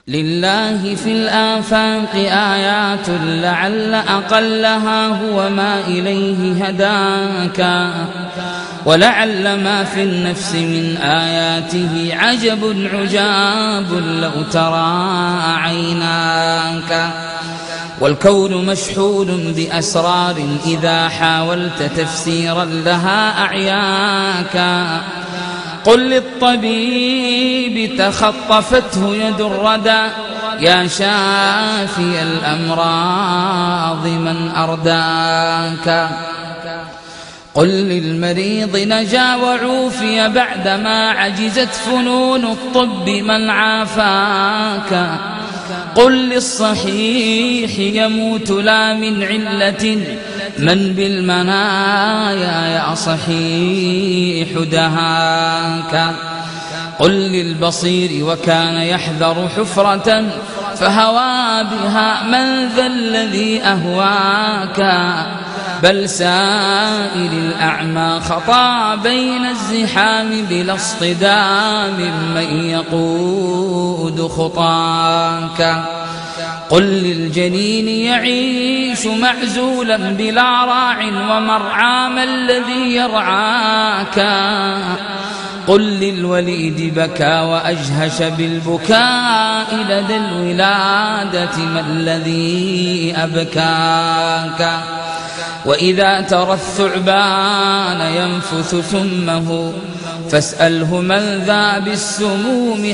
لله في الآفاق آيات لعل أقلها هو ما إليه هداك، ولعل ما في النفس من آياته عجب عجاب لو ترى عيناك. والكون مشحون بأسرار إذا حاولت تفسيرا لها أعياك. قل للطبيب تخطفته يد الردى يا شافي الأمراض من أرداك. قل للمريض نجا وعوفي بعدما عجزت فنون الطب من عافاك. قل للصحيح يموت لا من علة من بالمنايا يا صحيح دهاك. قل للبصير وكان يحذر حفرة فهوى بها من ذا الذي أهواك. بل سائل الأعمى خطا بين الزحام بلا اصطدام من يقود خطاك. قل للجنين يعيش معزولا بلا راع ومرعى ما الذي يرعاك. قل للوليد بكى وأجهش بالبكاء لدى الولادة ما الذي أبكاك. وإذا ترى الثعبان ينفث ثمه فاسأله من ذا بالسموم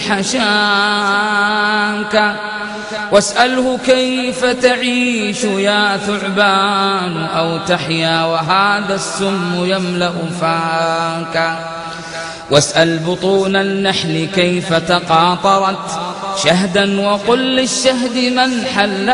حشاك. واسأله كيف تعيش يا ثعبان أو تحيا وهذا السم يملأ فاك. واسأل بطون النحل كيف تقاطرت شهدا وقل للشهد من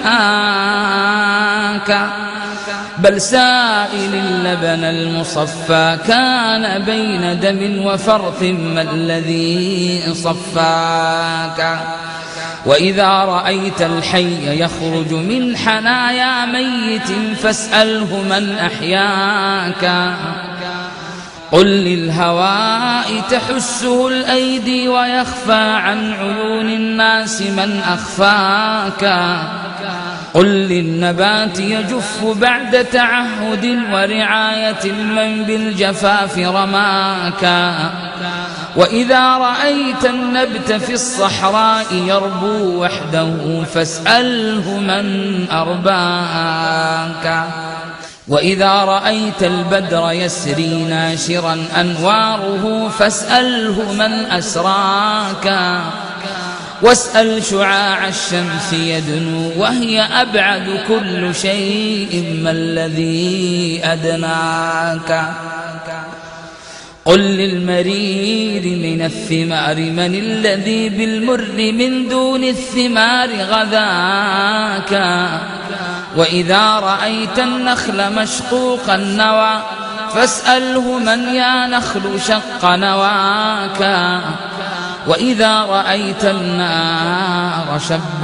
حلاك. بل سائل اللبن المصفى كان بين دم وفرث ما الذي صفاك. وإذا رأيت الحي يخرج من حنايا ميت فاسأله من أحياك. قل للهواء تحسه الأيدي ويخفى عن عيون الناس من أخفاك. قل للنبات يجف بعد تعهد ورعاية من بالجفاف رماك. وإذا رأيت النبت في الصحراء يربو وحده فاسأله من أرباك. وإذا رأيت البدر يسري ناشرا أنواره فاسأله من أسراك. واسأل شعاع الشمس يدنو وهي أبعد كل شيء ما الذي أدناك. قل للمرير من الثمار من الذي بالمر من دون الثمار غذاك. وإذا رأيت النخل مشقوق النوى فاسأله من يا نخل شق نواك. وإذا رأيت النار شب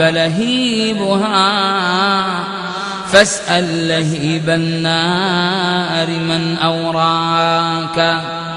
لهيبها فاسأل لهيب النار من أوراك.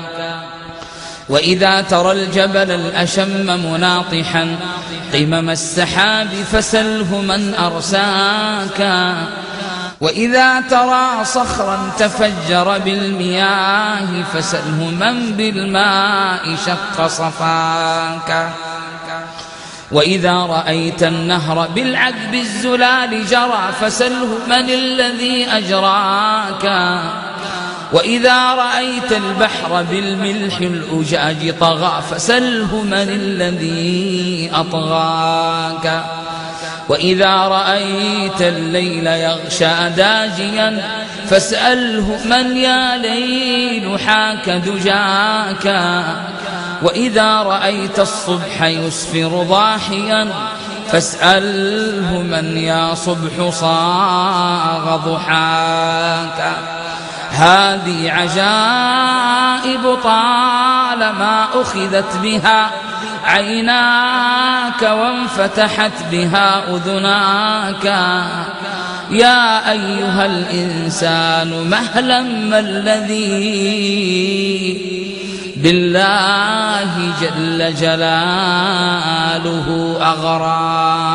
وإذا ترى الجبل الأشم مناطحا قمم السحاب فسله من أرساك. وإذا ترى صخرا تفجر بالمياه فسله من بالماء شق صفاك. وإذا رأيت النهر بالعذب الزلال جرى فسله من الذي أجراك. وإذا رأيت البحر بالملح الأجاج طغى فسله من الذي أطغاك. وإذا رأيت الليل يغشى داجيا فاسأله من يا ليل حاك دجاك. وإذا رأيت الصبح يسفر ضاحيا فاسأله من يا صبح صاغ ضحاك. هذه عجائب طالما أخذت بها عيناك وانفتحت بها أذناك. يا أيها الإنسان مهلا ما الذي بالله جل جلاله أغراك.